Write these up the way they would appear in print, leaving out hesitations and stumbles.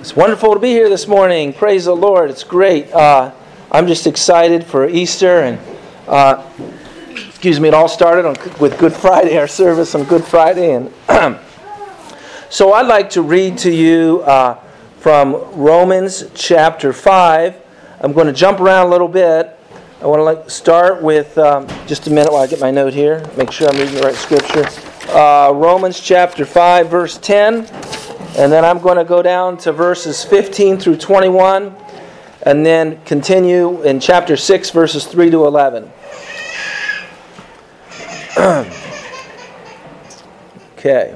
It's wonderful to be here this morning. Praise the Lord. It's great. I'm just excited for Easter. And it all started with Good Friday, our service on Good Friday. And so I'd like to read to you from Romans chapter 5. I'm going to jump around a little bit. I want to start with, just a minute while I get my note here, make sure I'm reading the right scripture. Romans chapter 5, verse 10. And then I'm going to go down to verses 15 through 21, and then continue in chapter 6, verses 3 to 11. Okay.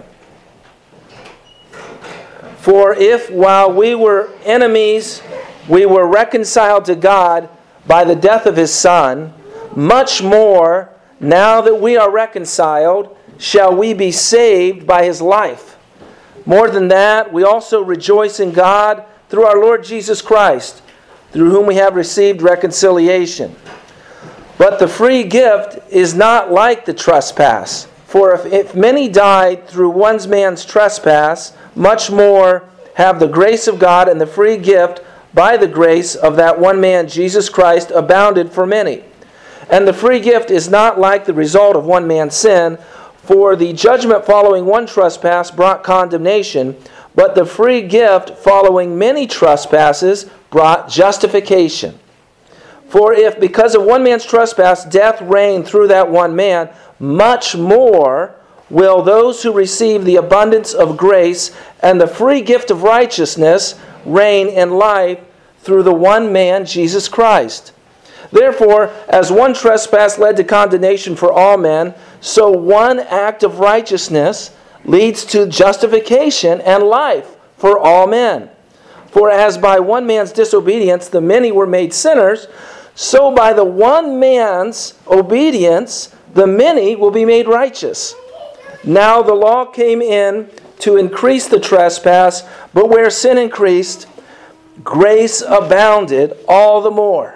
For if while we were enemies, we were reconciled to God by the death of His Son, much more, now that we are reconciled, shall we be saved by His life. More than that, we also rejoice in God through our Lord Jesus Christ, through whom we have received reconciliation. But the free gift is not like the trespass. For if many died through one man's trespass, much more have the grace of God and the free gift by the grace of that one man, Jesus Christ, abounded for many. And the free gift is not like the result of one man's sin, for the judgment following one trespass brought condemnation, but the free gift following many trespasses brought justification. For if because of one man's trespass death reigned through that one man, much more will those who receive the abundance of grace and the free gift of righteousness reign in life through the one man, Jesus Christ. Therefore, as one trespass led to condemnation for all men, so one act of righteousness leads to justification and life for all men. For as by one man's disobedience the many were made sinners, so by the one man's obedience the many will be made righteous. Now the law came in to increase the trespass, but where sin increased, grace abounded all the more.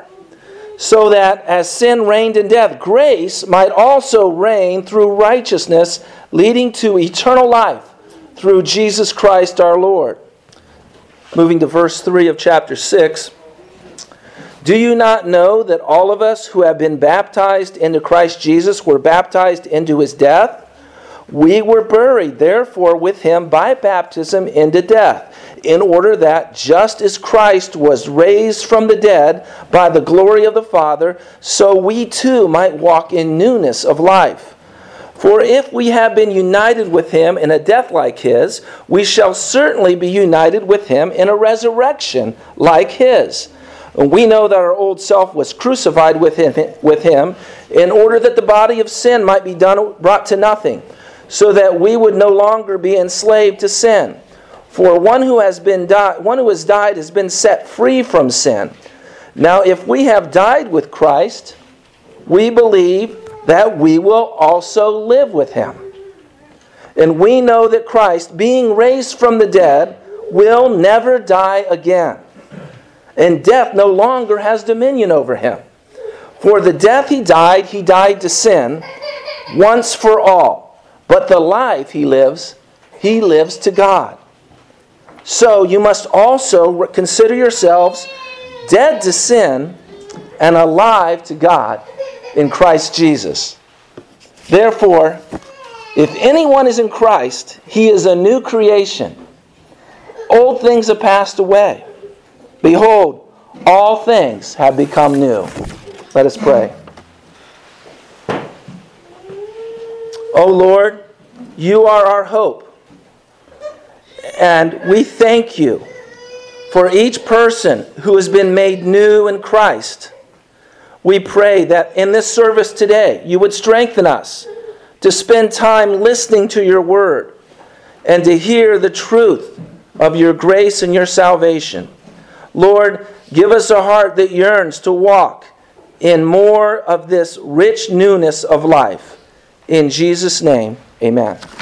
So that as sin reigned in death, grace might also reign through righteousness, leading to eternal life through Jesus Christ our Lord. Moving to verse 3 of chapter 6. Do you not know that all of us who have been baptized into Christ Jesus were baptized into His death? We were buried, therefore, with Him by baptism into death, in order that, just as Christ was raised from the dead by the glory of the Father, so we too might walk in newness of life. For if we have been united with Him in a death like His, we shall certainly be united with Him in a resurrection like His. And we know that our old self was crucified with Him in order that the body of sin might be brought to nothing, so that we would no longer be enslaved to sin. For one who has died has been set free from sin. Now if we have died with Christ, we believe that we will also live with Him. And we know that Christ, being raised from the dead, will never die again. And death no longer has dominion over Him. For the death He died to sin once for all. But the life He lives to God. So you must also consider yourselves dead to sin and alive to God in Christ Jesus. Therefore, if anyone is in Christ, he is a new creation. Old things have passed away. Behold, all things have become new. Let us pray. O Lord, You are our hope. And we thank You for each person who has been made new in Christ. We pray that in this service today, You would strengthen us to spend time listening to Your word and to hear the truth of Your grace and Your salvation. Lord, give us a heart that yearns to walk in more of this rich newness of life. In Jesus' name, amen.